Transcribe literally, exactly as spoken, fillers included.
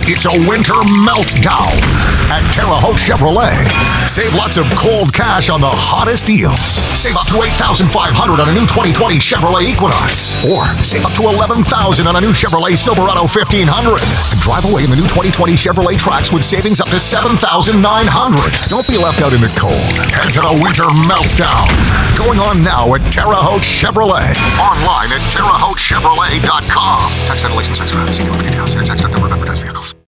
It's a winter meltdown at Terre Haute Chevrolet. Save lots of cold cash on the hottest deals. Save up to eight thousand five hundred dollars on a new twenty twenty Chevrolet Equinox. Or save up to eleven thousand dollars on a new Chevrolet Silverado fifteen hundred. And drive away in the new twenty twenty Chevrolet Trax with savings up to seven thousand nine hundred dollars. Don't be left out in the cold. Head to the winter meltdown. Going on now at Terre Haute Chevrolet. Online at terre haute chevrolet dot com. Tax title license extra. See dealer for details. Here, tax number of advertised vehicles.